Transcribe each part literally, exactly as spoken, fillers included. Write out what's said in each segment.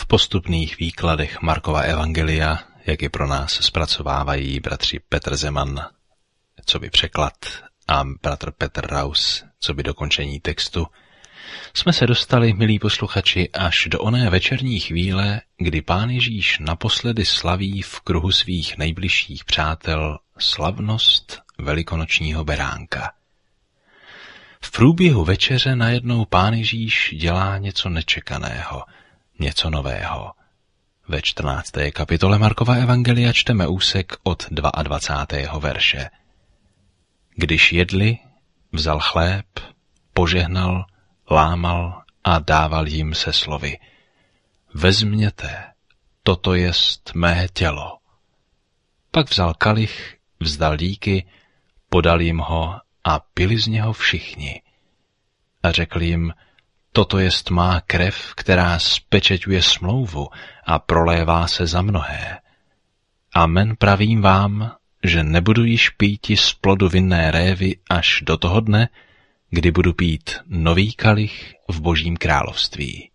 postupných výkladech Markova evangelia, jak je pro nás zpracovávají bratři Petr Zeman, co by překlad, a bratr Petr Raus, co by dokončení textu, jsme se dostali, milí posluchači, až do oné večerní chvíle, kdy Pán Ježíš naposledy slaví v kruhu svých nejbližších přátel slavnost velikonočního beránka. V průběhu večeře najednou Pán Ježíš dělá něco nečekaného, něco nového. Ve čtrnácté kapitole Markova evangelia čteme úsek od dvacátého druhého verše. Když jedli, vzal chléb, požehnal, lámal a dával jim se slovy: Vezměte, toto jest mé tělo. Pak vzal kalich, vzdal díky, podal jim ho a pili z něho všichni. A řekl jim: Toto jest má krev, která spečeťuje smlouvu a prolévá se za mnohé. Amen, pravím vám, že nebudu již píti z plodu vinné révy až do toho dne, kdy budu pít nový kalich v Božím království.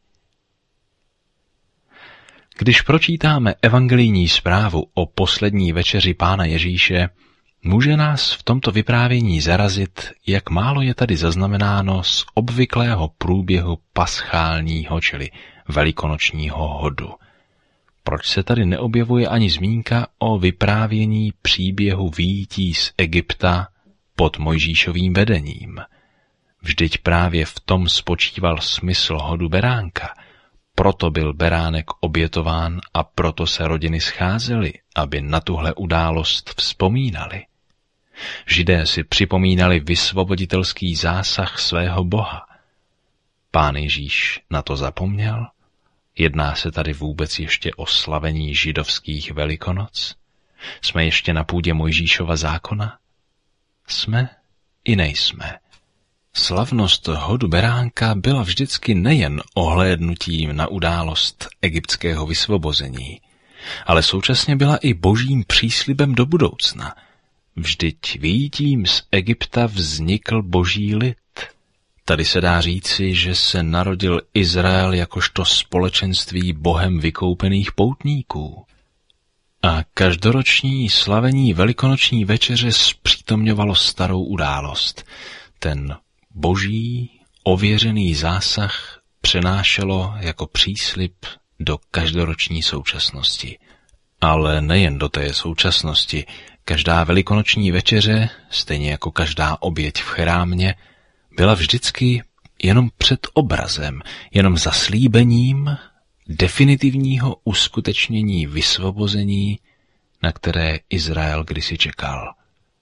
Když pročítáme evangelijní zprávu o poslední večeři Pána Ježíše, může nás v tomto vyprávění zarazit, jak málo je tady zaznamenáno z obvyklého průběhu paschálního, čili velikonočního hodu. Proč se tady neobjevuje ani zmínka o vyprávění příběhu vyjití z Egypta pod Mojžíšovým vedením? Vždyť právě v tom spočíval smysl hodu beránka. Proto byl beránek obětován a proto se rodiny scházely, aby na tuhle událost vzpomínali. Židé si připomínali vysvoboditelský zásah svého Boha. Pán Ježíš na to zapomněl? Jedná se tady vůbec ještě o slavení židovských Velikonoc? Jsme ještě na půdě Mojžíšova zákona? Jsme i nejsme. Slavnost hodu beránka byla vždycky nejen ohlédnutím na událost egyptského vysvobození, ale současně byla i božím příslibem do budoucna. Vždyť vyjítím z Egypta vznikl boží lid. Tady se dá říci, že se narodil Izrael jakožto společenství Bohem vykoupených poutníků. A každoroční slavení velikonoční večeře zpřítomňovalo starou událost. Ten boží ověřený zásah přenášelo jako příslib do každoroční současnosti. Ale nejen do té současnosti. Každá velikonoční večeře, stejně jako každá oběť v chrámě, byla vždycky jenom před obrazem, jenom zaslíbením definitivního uskutečnění vysvobození, na které Izrael kdysi čekal.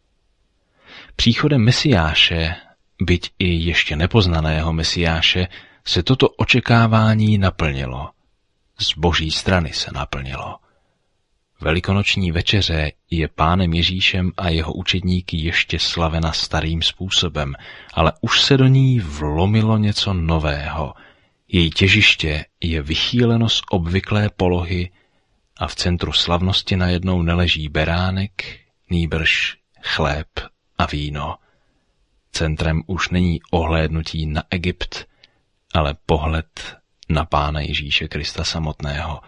Příchodem Mesiáše, byť i ještě nepoznaného Mesiáše, se toto očekávání naplnilo. Z boží strany se naplnilo. Velikonoční večeře je Pánem Ježíšem a jeho učedníky ještě slavena starým způsobem, ale už se do ní vlomilo něco nového. Její těžiště je vychýleno z obvyklé polohy a v centru slavnosti najednou neleží beránek, nýbrž chléb a víno. Centrem už není ohlédnutí na Egypt, ale pohled na Pána Ježíše Krista samotného.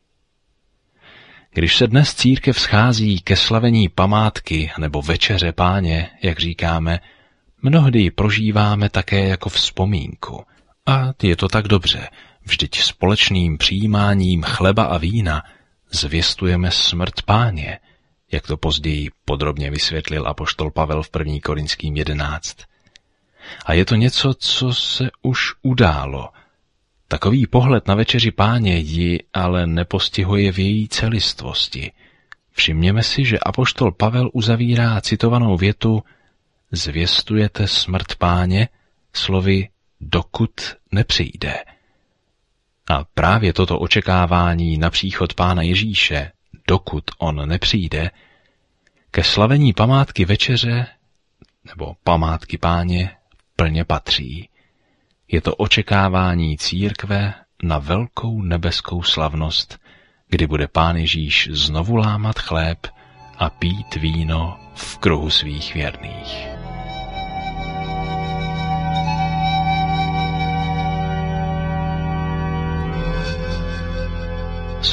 Když se dnes církev schází ke slavení památky nebo večeře Páně, jak říkáme, mnohdy ji prožíváme také jako vzpomínku. A je to tak dobře, vždyť společným přijímáním chleba a vína zvěstujeme smrt Páně, jak to později podrobně vysvětlil apoštol Pavel v první Korinským jedenáct. A je to něco, co se už událo. Takový pohled na večeři Páně ji ale nepostihuje v její celistvosti. Všimněme si, že apoštol Pavel uzavírá citovanou větu zvěstujete smrt Páně slovy dokud nepřijde. A právě toto očekávání na příchod Pána Ježíše, dokud on nepřijde, ke slavení památky večeře nebo památky Páně plně patří. Je to očekávání církve na velkou nebeskou slavnost, kdy bude Pán Ježíš znovu lámat chléb a pít víno v kruhu svých věrných.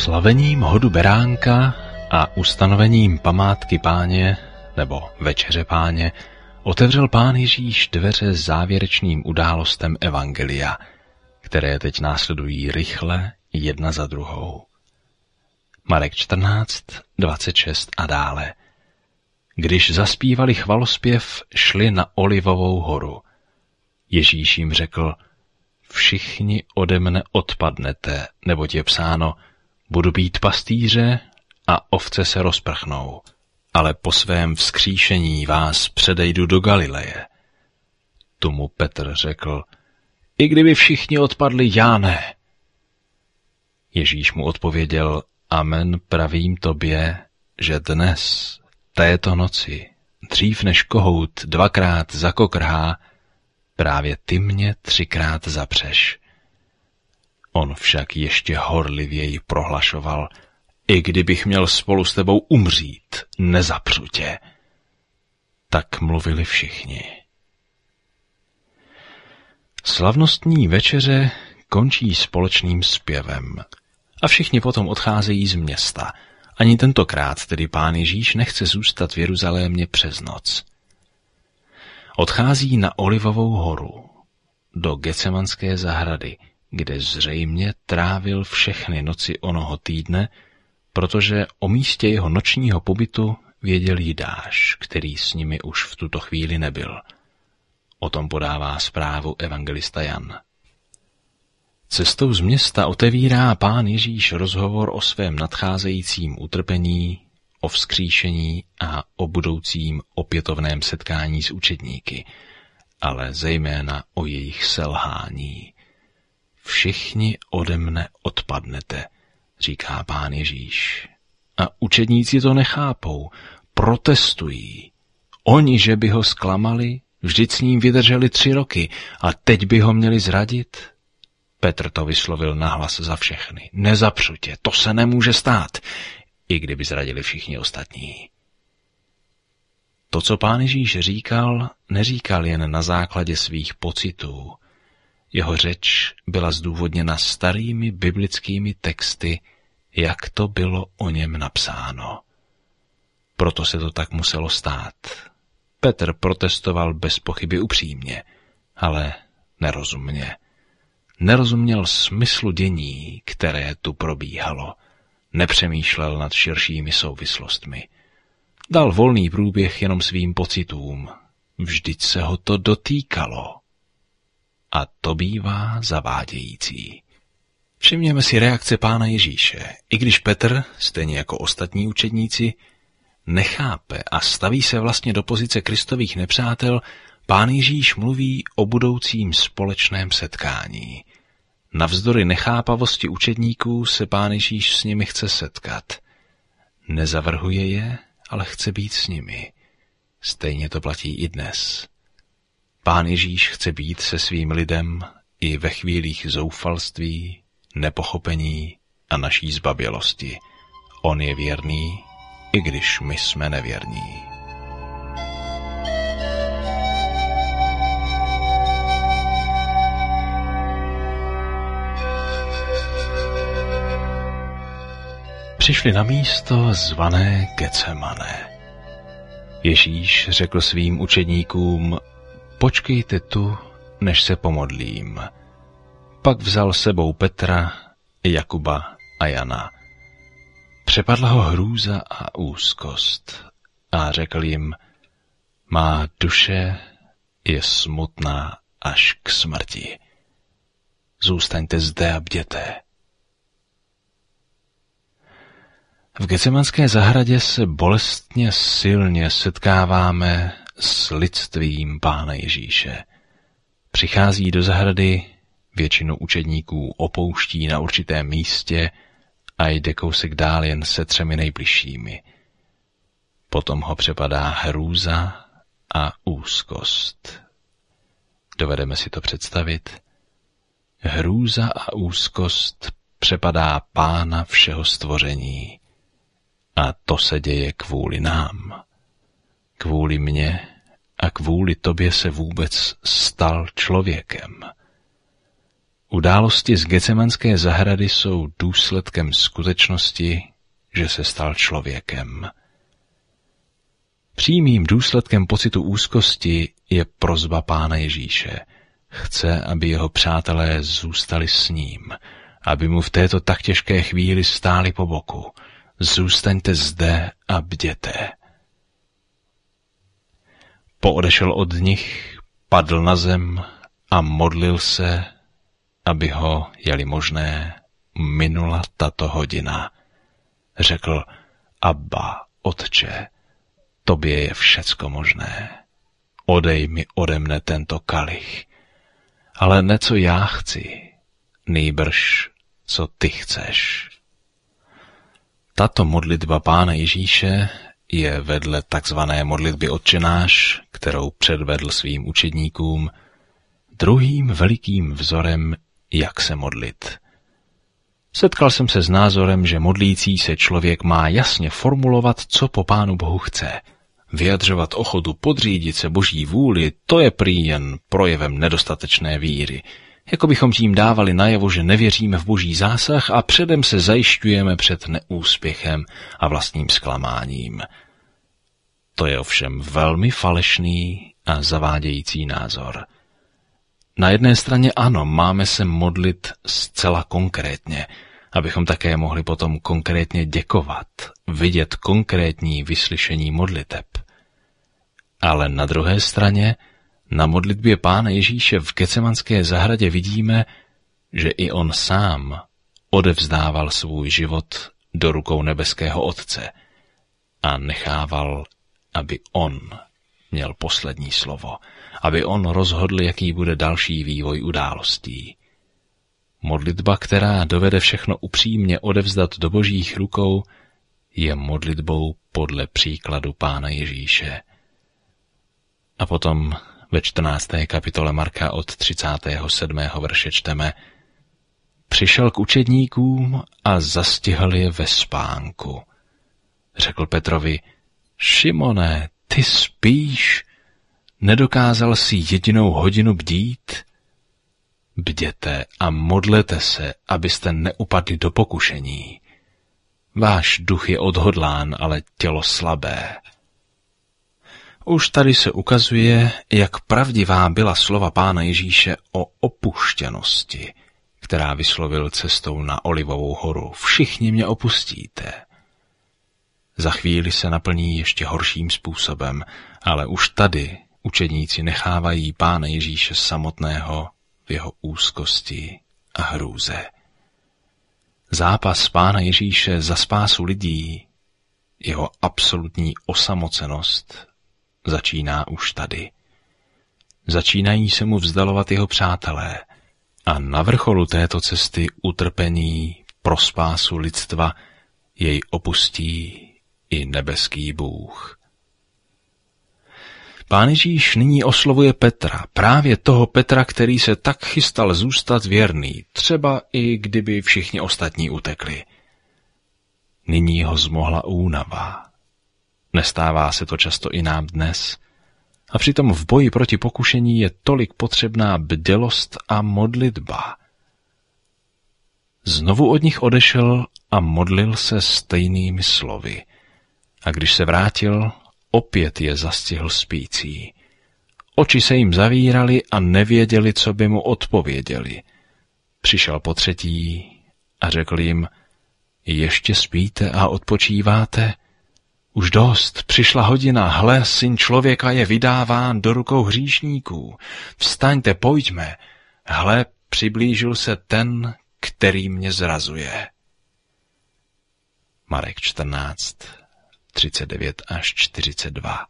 Slavením hodu beránka a ustanovením památky Páně, nebo večeře Páně, otevřel Pán Ježíš dveře závěrečným událostem evangelia, které teď následují rychle jedna za druhou. Marek čtrnáct, dvacet šest a dále. Když zaspívali chvalospěv, šli na Olivovou horu. Ježíš jim řekl: Všichni ode mne odpadnete, neboť je psáno: Budu být pastýře a ovce se rozprchnou, ale po svém vzkříšení vás předejdu do Galileje. Tomu Petr řekl: I kdyby všichni odpadli, já ne. Ježíš mu odpověděl: Amen, pravím tobě, že dnes, této noci, dřív než kohout dvakrát zakokrhá, právě ty mě třikrát zapřeš. On však ještě horlivěji prohlašoval: I kdybych měl spolu s tebou umřít, nezapřu tě. Tak mluvili všichni. Slavnostní večeře končí společným zpěvem a všichni potom odcházejí z města. Ani tentokrát tedy Pán Ježíš nechce zůstat v Jeruzalémě přes noc. Odchází na Olivovou horu, do Getsemanské zahrady, kde zřejmě trávil všechny noci onoho týdne, protože o místě jeho nočního pobytu věděl Jidáš, který s nimi už v tuto chvíli nebyl. O tom podává zprávu evangelista Jan. Cestou z města otevírá Pán Ježíš rozhovor o svém nadcházejícím utrpení, o vzkříšení a o budoucím opětovném setkání s učedníky, ale zejména o jejich selhání. Všichni ode mne odpadnete, říká Pán Ježíš. A učedníci to nechápou, protestují. Oni, že by ho zklamali, vždyť s ním vydrželi tři roky a teď by ho měli zradit? Petr to vyslovil nahlas za všechny. Nezapřu tě, to se nemůže stát, i kdyby zradili všichni ostatní. To, co Pán Ježíš říkal, neříkal jen na základě svých pocitů. Jeho řeč byla zdůvodněna starými biblickými texty, jak to bylo o něm napsáno. Proto se to tak muselo stát. Petr protestoval bez pochyby upřímně, ale nerozumně. Nerozuměl smyslu dění, které tu probíhalo. Nepřemýšlel nad širšími souvislostmi. Dal volný průběh jenom svým pocitům. Vždyť se ho to dotýkalo. A to bývá zavádějící. Všimněme si reakce Pána Ježíše. I když Petr, stejně jako ostatní učedníci, nechápe a staví se vlastně do pozice Kristových nepřátel, Pán Ježíš mluví o budoucím společném setkání. Navzdory nechápavosti učedníků se Pán Ježíš s nimi chce setkat. Nezavrhuje je, ale chce být s nimi. Stejně to platí i dnes. Pán Ježíš chce být se svým lidem i ve chvílích zoufalství, nepochopení a naší zbabělosti. On je věrný, i když my jsme nevěrní. Přišli na místo zvané Getsemane. Ježíš řekl svým učedníkům: Počkejte tu, než se pomodlím. Pak vzal sebou Petra, Jakuba a Jana. Přepadla ho hrůza a úzkost a řekl jim: Má duše je smutná až k smrti. Zůstaňte zde a bděte. V Getsemanské zahradě se bolestně silně setkáváme s lidstvím Pána Ježíše. Přichází do zahrady, většinu učedníků opouští na určitém místě a jde kousek dál jen se třemi nejbližšími. Potom ho přepadá hrůza a úzkost. Dovedeme si to představit? Hrůza a úzkost přepadá Pána všeho stvoření. A to se děje kvůli nám. Kvůli mně a kvůli tobě se vůbec stal člověkem. Události z Getsemanské zahrady jsou důsledkem skutečnosti, že se stal člověkem. Přímým důsledkem pocitu úzkosti je prosba Pána Ježíše. Chce, aby jeho přátelé zůstali s ním, aby mu v této tak těžké chvíli stáli po boku. Zůstaňte zde a bděte. Poodešel od nich, padl na zem a modlil se, aby ho, je-li možné, minula tato hodina. Řekl: Abba, Otče, tobě je všecko možné. Odej mi ode mne tento kalich, ale ne co já chci, nýbrž co ty chceš. Tato modlitba Pána Ježíše je vedle takzvané modlitby Otčenáš, kterou předvedl svým učedníkům, druhým velikým vzorem, jak se modlit. Setkal jsem se s názorem, že modlící se člověk má jasně formulovat, co po Pánu Bohu chce. Vyjadřovat ochotu podřídit se Boží vůli, to je prý jen projevem nedostatečné víry. Jako bychom tím dávali najevo, že nevěříme v Boží zásah a předem se zajišťujeme před neúspěchem a vlastním zklamáním. To je ovšem velmi falešný a zavádějící názor. Na jedné straně ano, máme se modlit zcela konkrétně, abychom také mohli potom konkrétně děkovat, vidět konkrétní vyslyšení modliteb. Ale na druhé straně, na modlitbě Pána Ježíše v Getsemanské zahradě vidíme, že i on sám odevzdával svůj život do rukou nebeského Otce a nechával, aby on měl poslední slovo, aby on rozhodl, jaký bude další vývoj událostí. Modlitba, která dovede všechno upřímně odevzdat do Božích rukou, je modlitbou podle příkladu Pána Ježíše. A potom ve čtrnácté kapitole Marka od třicátého sedmého verše čteme: Přišel k učedníkům a zastihl je ve spánku. Řekl Petrovi: Šimone, ty spíš? Nedokázal si jedinou hodinu bdít? Bděte a modlete se, abyste neupadli do pokušení. Váš duch je odhodlán, ale tělo slabé. Už tady se ukazuje, jak pravdivá byla slova Pána Ježíše o opuštěnosti, která vyslovil cestou na Olivovou horu. Všichni mě opustíte. Za chvíli se naplní ještě horším způsobem, ale už tady učedníci nechávají Pána Ježíše samotného v jeho úzkosti a hrůze. Zápas Pána Ježíše za spásu lidí, jeho absolutní osamocenost, začíná už tady. Začínají se mu vzdalovat jeho přátelé a na vrcholu této cesty utrpení pro spásu lidstva jej opustí i nebeský Bůh. Pán Ježíš nyní oslovuje Petra, právě toho Petra, který se tak chystal zůstat věrný, třeba i kdyby všichni ostatní utekli. Nyní ho zmohla únava. Nestává se to často i nám dnes. A přitom v boji proti pokušení je tolik potřebná bdělost a modlitba. Znovu od nich odešel a modlil se stejnými slovy. A když se vrátil, opět je zastihl spící. Oči se jim zavíraly a nevěděli, co by mu odpověděli. Přišel po třetí a řekl jim: Ještě spíte a odpočíváte? Už dost, přišla hodina, hle, syn člověka je vydáván do rukou hříšníků. Vstaňte, pojďme, hle, přiblížil se ten, který mě zrazuje. Marek čtrnáct, třicet devět až čtyřicet dva.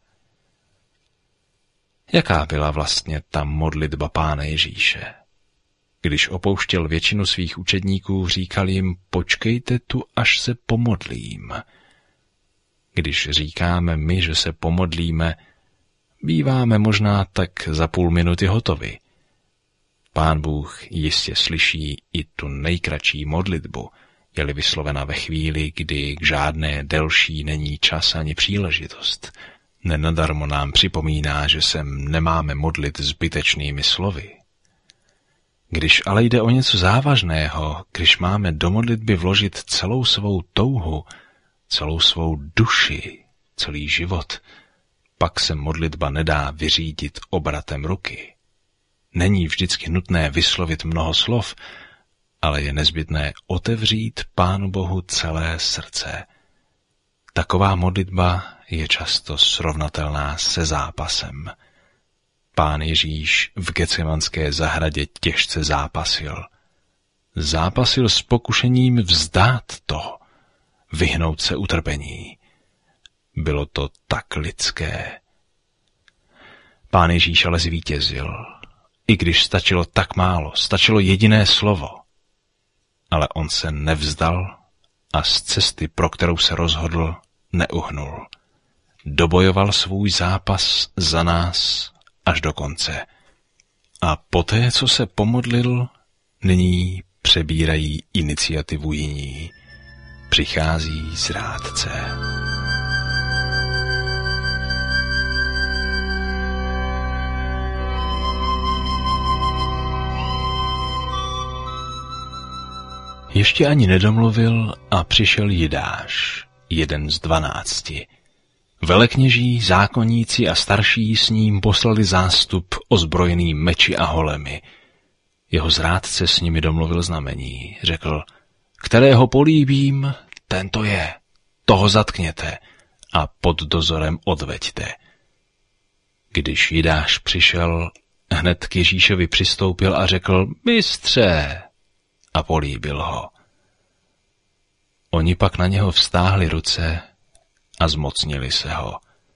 Jaká byla vlastně ta modlitba Pána Ježíše? Když opouštěl většinu svých učedníků, říkal jim: Počkejte tu, až se pomodlím. Když říkáme my, že se pomodlíme, býváme možná tak za půl minuty hotovi. Pán Bůh jistě slyší i tu nejkratší modlitbu, je-li vyslovena ve chvíli, kdy k žádné delší není čas ani příležitost. Nenadarmo nám připomíná, že se nemáme modlit zbytečnými slovy. Když ale jde o něco závažného, když máme do modlitby vložit celou svou touhu, celou svou duši, celý život, pak se modlitba nedá vyřídit obratem ruky. Není vždycky nutné vyslovit mnoho slov, ale je nezbytné otevřít Pánu Bohu celé srdce. Taková modlitba je často srovnatelná se zápasem. Pán Ježíš v Getsemanské zahradě těžce zápasil. Zápasil s pokušením vzdát to, vyhnout se utrpení. Bylo to tak lidské. Pán Ježíš ale zvítězil. I když stačilo tak málo, stačilo jediné slovo. Ale on se nevzdal a z cesty, pro kterou se rozhodl, neuhnul. Dobojoval svůj zápas za nás až do konce. A poté, co se pomodlil, nyní přebírají iniciativu jiní. Přichází zrádce. Ještě ani nedomluvil a přišel Jidáš, jeden z dvanácti. Velekněží, zákonníci a starší s ním poslali zástup ozbrojený meči a holemi. Jeho zrádce s nimi domluvil znamení. Řekl, kterého políbím, tento je, toho zatkněte a pod dozorem odveďte. Když Jidáš přišel, hned k Ježíšovi přistoupil a řekl, mistře, a políbil ho. Oni pak na něho vztáhli ruce a zmocnili se ho.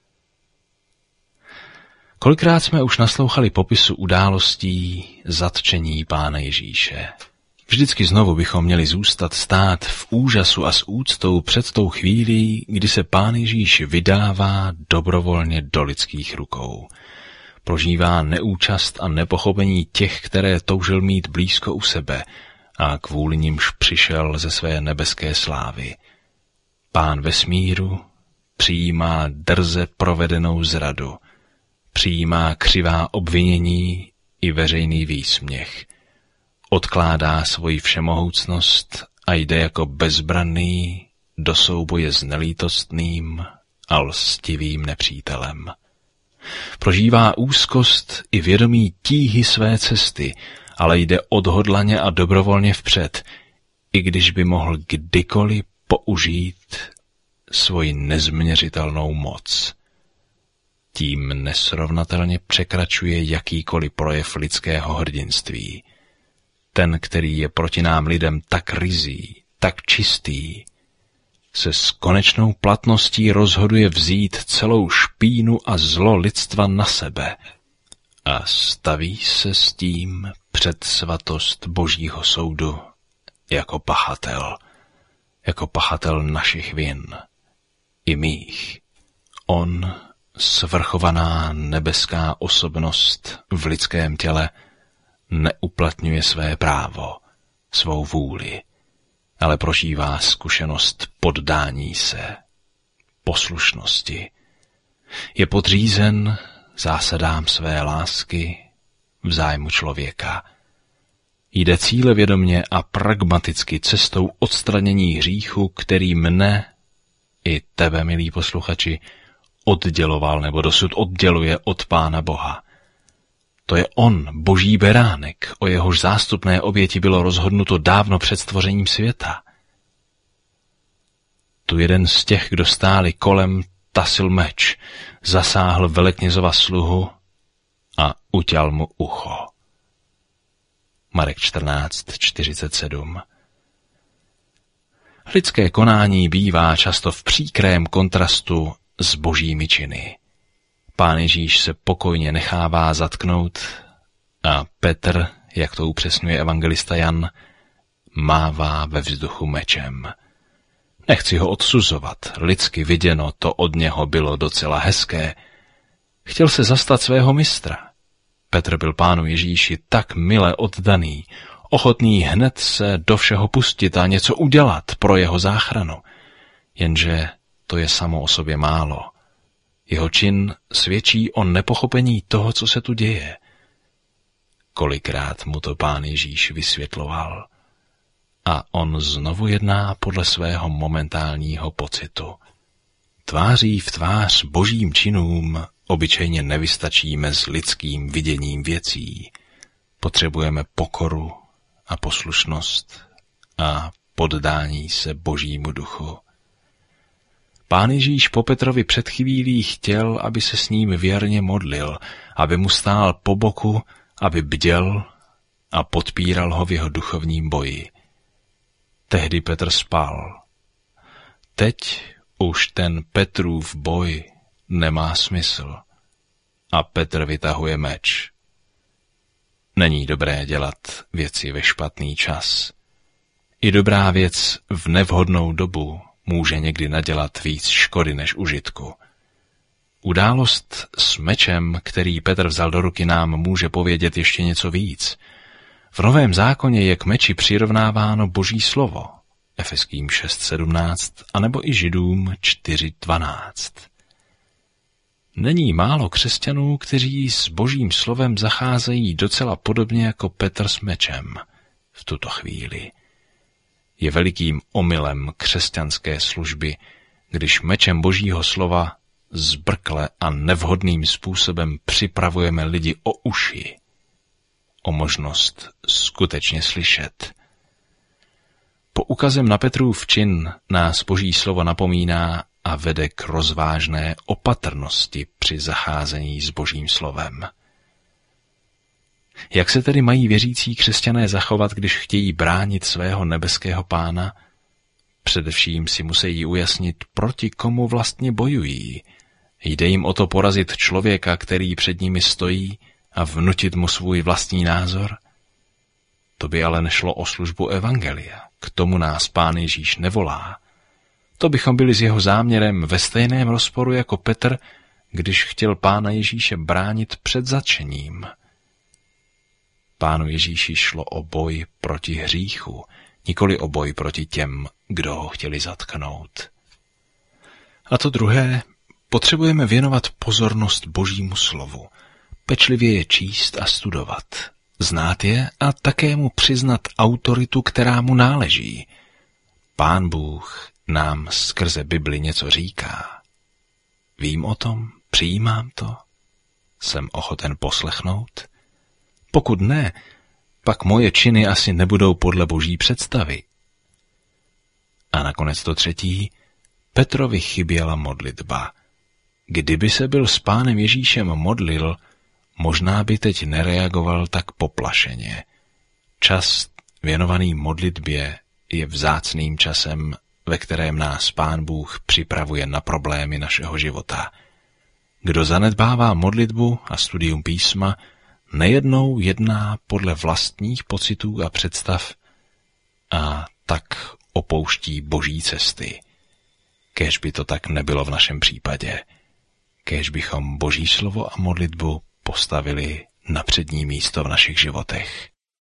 Kolikrát jsme už naslouchali popisu událostí zatčení Pána Ježíše. Vždycky znovu bychom měli zůstat stát v úžasu a s úctou před tou chvílí, kdy se Pán Ježíš vydává dobrovolně do lidských rukou. Prožívá neúčast a nepochopení těch, které toužil mít blízko u sebe a kvůli nimž přišel ze své nebeské slávy. Pán vesmíru přijímá drze provedenou zradu, přijímá křivá obvinění i veřejný výsměch, odkládá svoji všemohoucnost a jde jako bezbranný do souboje s nelítostným a lstivým nepřítelem. Prožívá úzkost i vědomí tíhy své cesty, ale jde odhodlaně a dobrovolně vpřed, i když by mohl kdykoliv použít svoji nezměřitelnou moc. Tím nesrovnatelně překračuje jakýkoliv projev lidského hrdinství. Ten, který je proti nám lidem tak ryzí, tak čistý, se s konečnou platností rozhoduje vzít celou špínu a zlo lidstva na sebe a staví se s tím před svatost Božího soudu jako pachatel, jako pachatel našich vin, i mých. On, svrchovaná nebeská osobnost v lidském těle, neuplatňuje své právo, svou vůli, ale prožívá zkušenost poddání se, poslušnosti. Je podřízen zásadám své lásky v zájmu člověka. Jde cílevědomě a pragmaticky cestou odstranění hříchu, který mne i tebe, milí posluchači, odděloval nebo dosud odděluje od Pána Boha. To je on, boží beránek, o jehož zástupné oběti bylo rozhodnuto dávno před stvořením světa. Tu jeden z těch, kdo stáli kolem, tasil meč, zasáhl veleknězova sluhu a uťal mu ucho. Marek čtrnáct čtyřicet sedm. Lidské konání bývá často v příkrém kontrastu s božími činy. Pán Ježíš se pokojně nechává zatknout a Petr, jak to upřesňuje evangelista Jan, mává ve vzduchu mečem. Nechci ho odsuzovat, lidsky viděno to od něho bylo docela hezké. Chtěl se zastat svého mistra. Petr byl Pánu Ježíši tak mile oddaný, ochotný hned se do všeho pustit a něco udělat pro jeho záchranu. Jenže to je samo o sobě málo. Jeho čin svědčí o nepochopení toho, co se tu děje. Kolikrát mu to Pán Ježíš vysvětloval. A on znovu jedná podle svého momentálního pocitu. Tváří v tvář božím činům obyčejně nevystačíme s lidským viděním věcí. Potřebujeme pokoru a poslušnost a poddání se božímu duchu. Pán Ježíš po Petrovi před chvílí chtěl, aby se s ním věrně modlil, aby mu stál po boku, aby bděl a podpíral ho v jeho duchovním boji. Tehdy Petr spal. Teď už ten Petrův boj nemá smysl a Petr vytahuje meč. Není dobré dělat věci ve špatný čas. I dobrá věc v nevhodnou dobu může někdy nadělat víc škody než užitku. Událost s mečem, který Petr vzal do ruky, nám může povědět ještě něco víc. V Novém zákoně je k meči přirovnáváno Boží slovo, Efeským šest sedmnáct, anebo i Židům čtyři dvanáct. Není málo křesťanů, kteří s Božím slovem zacházejí docela podobně jako Petr s mečem v tuto chvíli. Je velikým omylem křesťanské služby, když mečem Božího slova zbrkle a nevhodným způsobem připravujeme lidi o uši, o možnost skutečně slyšet. Poukazem na Petrův čin nás Boží slovo napomíná a vede k rozvážné opatrnosti při zacházení s Božím slovem. Jak se tedy mají věřící křesťané zachovat, když chtějí bránit svého nebeského Pána? Především si musí ujasnit, proti komu vlastně bojují. Jde jim o to porazit člověka, který před nimi stojí, a vnutit mu svůj vlastní názor? To by ale nešlo o službu evangelia. K tomu nás Pán Ježíš nevolá. To bychom byli s jeho záměrem ve stejném rozporu jako Petr, když chtěl Pána Ježíše bránit před zatčením. Pánu Ježíši šlo o boj proti hříchu, nikoli o boj proti těm, kdo ho chtěli zatknout. A to druhé, potřebujeme věnovat pozornost Božímu slovu, pečlivě je číst a studovat, znát je a také mu přiznat autoritu, která mu náleží. Pán Bůh nám skrze Bibli něco říká. Vím o tom, přijímám to, jsem ochoten poslechnout. Pokud ne, pak moje činy asi nebudou podle Boží představy. A nakonec to třetí, Petrovi chyběla modlitba. Kdyby se byl s Pánem Ježíšem modlil, možná by teď nereagoval tak poplašeně. Čas věnovaný modlitbě je vzácným časem, ve kterém nás Pán Bůh připravuje na problémy našeho života. Kdo zanedbává modlitbu a studium písma, nejednou jedná podle vlastních pocitů a představ a tak opouští Boží cesty. Kéž by to tak nebylo v našem případě. Kéž bychom Boží slovo a modlitbu postavili na přední místo v našich životech.